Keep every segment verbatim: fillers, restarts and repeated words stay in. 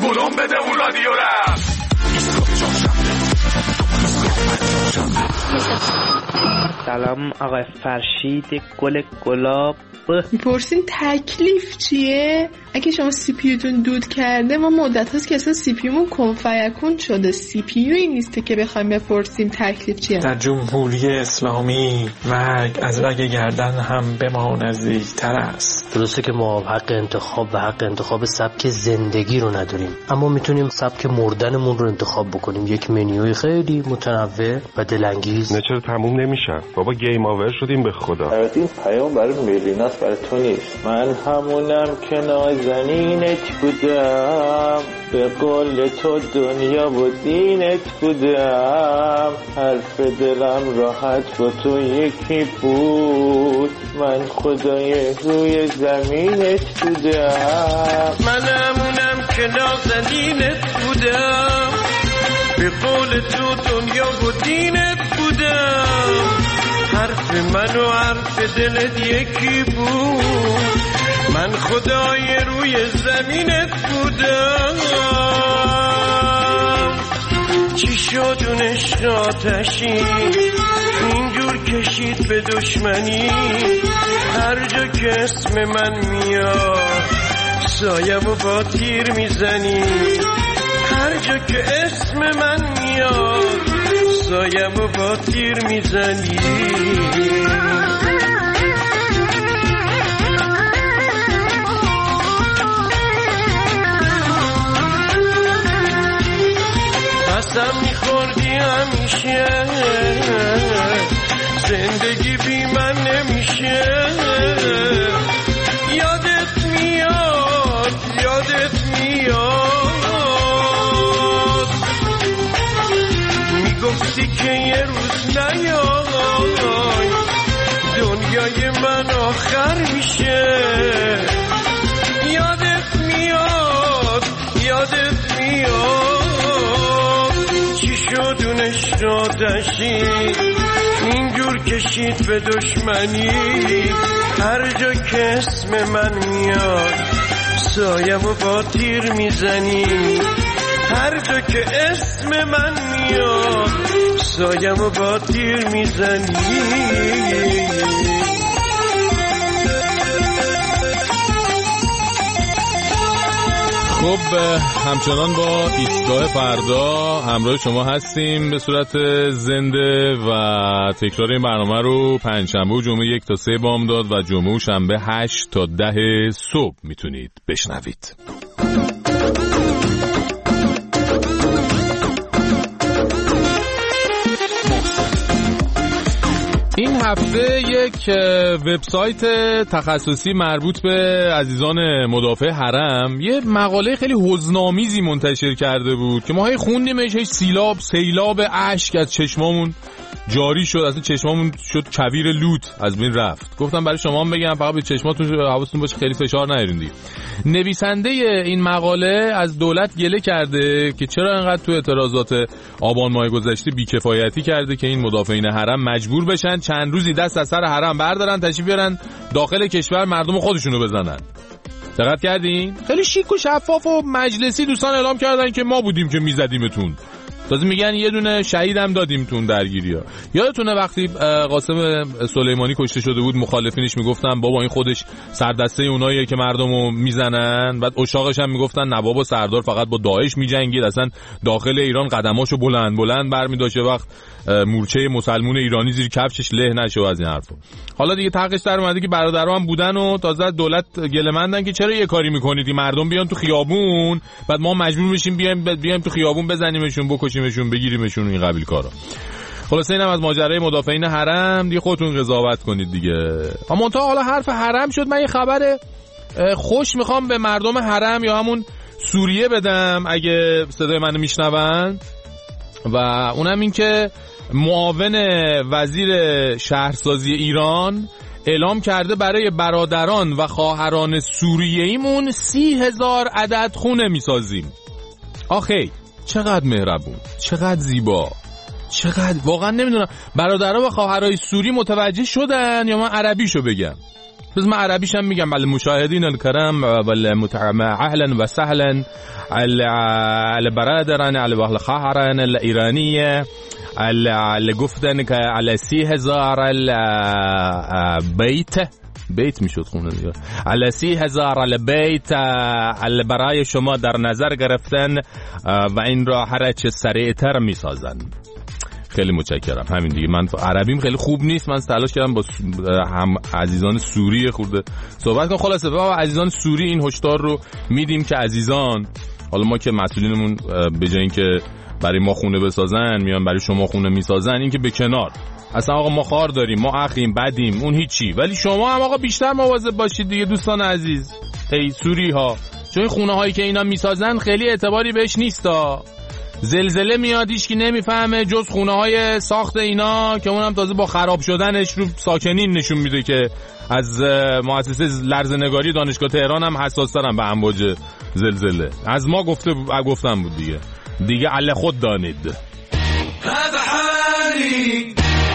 بلوم بده اون رادیو رفت. سلام آقای فرشید گل گلاب. میپرسین تکلیف چیه؟ اگه شما سی پی یوتون دود کرده، ما مدت هاست که اصلا سی پی یومون کن فیکون شده. سی پی یو این نیسته که بخوایم بپرسیم تکلیف چیه. در جمهوری اسلامی مرگ از رگ گردن هم به ما نزدیکتر است. درسته که ما حق انتخاب و حق انتخاب سبک زندگی رو نداریم، اما میتونیم سبک مردنمون رو انتخاب بکنیم. یک منیوی خیلی متنوع و دلانگیز. نه چرا تموم نمیشه بابا؟ گیم آور شدیم به خدا. البته این پیام برای میلیناس، برای تو نیست. من همونم که نازنینت بودم، به قول تو دنیا و دینت بودم، حرف دلم راحت با تو یکی بود، من خدای روی زمینت بودم. من همونم که نازنینت بودم، به قول تو دنیا و دینت بودم، حرف من و حرف دلت یکی بود، من خدای روی زمینت بودم. چی شد اون عشق آتشی اینجور کشید به دشمنی، هر جا که اسم من میاد سایم و با تیر میزنی، هر جا که اسم من میاد سایم و با تیر میزنی. قسم میخوردی همیشه زندگی بی من نمیشه، یادت میاد یادت میاد، میگفتی که یه روز نیای دنیای من آخر میشه، یادت میاد یادت میاد. چی شد اون عشق آتشی اینجور کشید به دشمنی، هر جا که اسم من میاد سایم و با تیر میزنی، هر جا که اسم من میاد سایم و با تیر میزنی. خب همچنان با ایستگاه فردا همراه شما هستیم به صورت زنده و تکرار این برنامه رو پنجشنبه و جمعه یک تا سه بامداد و جمعه و شنبه هشت تا ده صبح میتونید بشنوید. این هفته یک وبسایت تخصصی مربوط به عزیزان مدافع حرم یه مقاله خیلی حزن‌آمیزی منتشر کرده بود که ما هی خوندیمش، هی سیلاب سیلاب اشک از چشمامون جاری شد، اصلا چشمامون شد کویر لوت از بین رفت. گفتم برای شما هم بگم فقط به چشماتون حواستون باشه خیلی فشار نیارین دیگه. نویسنده این مقاله از دولت گله کرده که چرا انقدر تو اعتراضات آبان ماه گذشته بیکفایتی کرده که این مدافعین حرم مجبور بشن چند روزی دست از سر حرم بردارن تشریف بیارن داخل کشور مردم خودشونو بزنن. دقت کردین؟ خیلی شیک و شفاف و مجلسی دوستان اعلام کردن که ما بودیم که میزدیمتون. تازه میگن یه دونه شهید هم دادیم تون درگیری‌ها. یادتونه وقتی قاسم سلیمانی کشته شده بود مخالفینش میگفتن بابا این خودش سردسته اوناییه که مردمو میزنن، بعد اشاقش هم میگفتن نه بابا سردار فقط با داعش میجنگید، اصلا داخل ایران قدماشو بلند بلند برمی‌داشت وقت مورچه مسلمون ایرانی زیر کفشش له نشه از این حرفا. حالا دیگه تقش در اومده که برادرها هم بودن و تازه دولت گله‌مندن که چرا یه کاری میکنید مردم بیان تو خیابون بعد ما مجبور میشیم بیایم بیایم تو خیابون بزنیمشون بکشیمشون بگیریمشون این قبیل کارا. خلاص اینم از ماجرای مدافعین حرم دیگه خودتون قضاوت کنید دیگه. اما تا حالا حرف حرم شد، من یه خبر خوش میخوام به مردم حرم یا همون سوریه بدم اگه صدای منو میشنون، و اونم این که معاون وزیر شهرسازی ایران اعلام کرده برای برادران و خواهران سوریه‌ایمون سی هزار عدد خونه میسازیم. آخی چقدر مهربون، چقدر زیبا، چقدر واقعا نمیدونم برادرها و خواهرای سوری متوجه شدن یا من عربیشو بگم. بس من عربیش هم میگم. بله مشاهدین الکرام بله متعما اهلا و سهلا على برادران على بحل خهران الإيرانية على گفتن که على سی هزار بیت بیت میشد خونه دیگه على سی هزار بیت برای شما در نظر گرفتن و این را هرچه سریعتر میسازن. خیلی متشکرم. همین دیگه. من عربیم خیلی خوب نیست، من تلاش کردم با هم عزیزان سوری خورده صحبت کنم. خلاصه با عزیزان سوری این هشدار رو میدیم که عزیزان، حالا ما که مسئولینمون به جای اینکه برای ما خونه بسازن میان برای شما خونه میسازن، این که به کنار. اصلا آقا ما خار داریم، ما اخیم، بدیم، اون هیچی، ولی شما هم آقا بیشتر مواظب باشید دیگه دوستان عزیز. ای سوری ها، چون این خونه هایی که اینا میسازن خیلی اعتباری بهش نیستا. زلزله میاد هیچ کی نمیفهمه جز خونه های ساخت اینا که اونم تازه با خراب شدنش رو ساکنین نشون میده که از مؤسسه لرزه‌نگاری دانشگاه تهران هم حساس‌ترن به امواج زلزله. از ما گفته گفتم بود دیگه دیگه علی خود دانید. هذا حالي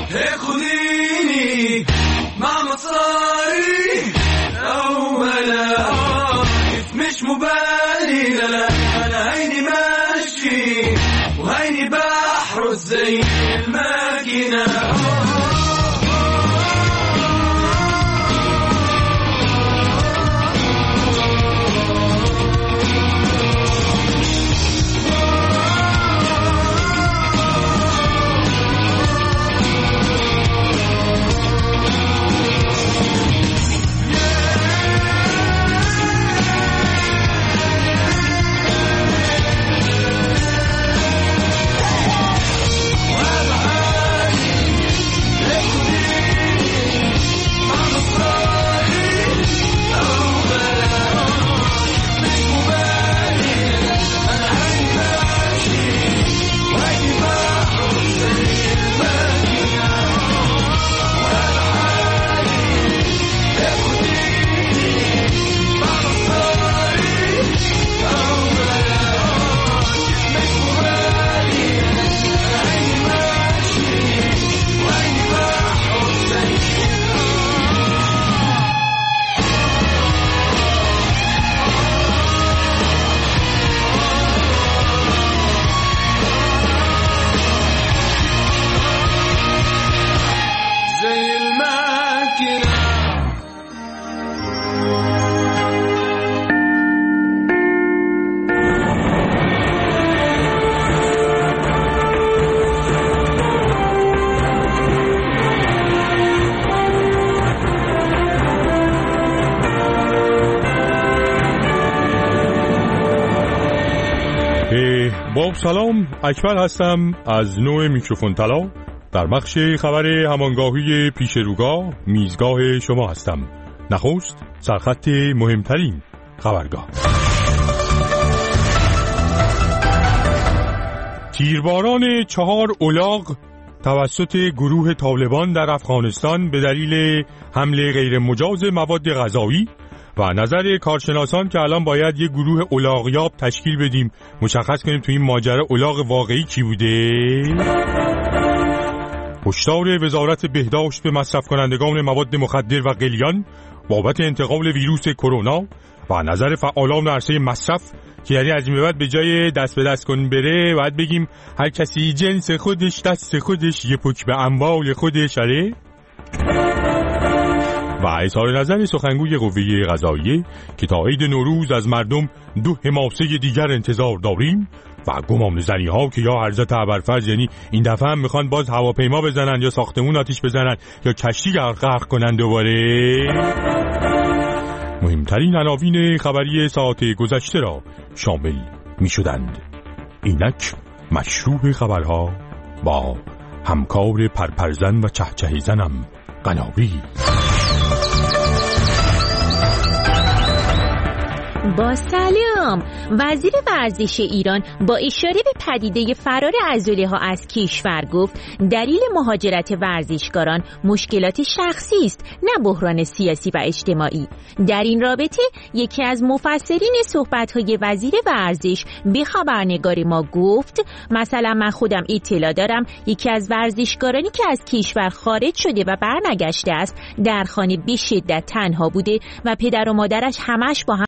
خذيني مع مصاري أولا مش مبالي لا لا أنا هيني ماشي وهيني بحرس زي الماكينة. با سلام، اکبر هستم از نوع میکروفون طلا. در بخش خبر همانگاهی پیش روگاه میزگاه شما هستم. نخست سرخط مهمترین خبرگاه. تیرباران چهار الاغ توسط گروه طالبان در افغانستان به دلیل حمله غیر مجاز مواد غذایی و نظر کارشناسان که الان باید یک گروه الاغیاب تشکیل بدیم مشخص کنیم تو این ماجرا الاغ واقعی کی بوده. هشدار وزارت بهداشت به مصرف کنندگان مواد مخدر و قلیان بابت انتقال ویروس کرونا و نظر فعالان عرصه مصرف که یعنی از این به بعد به جای دست به دست کن بره باید بگیم هر کسی جنس خودش دست خودش یه پک به اموال خودش. آره. و اظهار نظر سخنگوی قوه قضاییه که تا عید نوروز از مردم دو حماسه دیگر انتظار داریم و گمان زنی ها که یا عرضت ابرفرض یعنی این دفعه هم میخوان باز هواپیما بزنن یا ساختمون آتیش بزنن یا کشتی غرق کنن دوباره. مهمترین عناوین خبری ساعت گذشته را شامل میشدند. اینک مشروع خبرها با همکار پرپرزن و چهچه زنم قناری. با سلام. وزیر ورزش ایران با اشاره به پدیده فرار عضله‌ها از کشور گفت دلیل مهاجرت ورزشکاران مشکلات شخصی است، نه بحران سیاسی و اجتماعی. در این رابطه یکی از مفسرین صحبت‌های وزیر ورزش به خبرنگار ما گفت مثلا من خودم اطلاع دارم یکی از ورزشکارانی که از کشور خارج شده و برنگشته است در خانه به شدت تنها بوده و پدر و مادرش همش با هم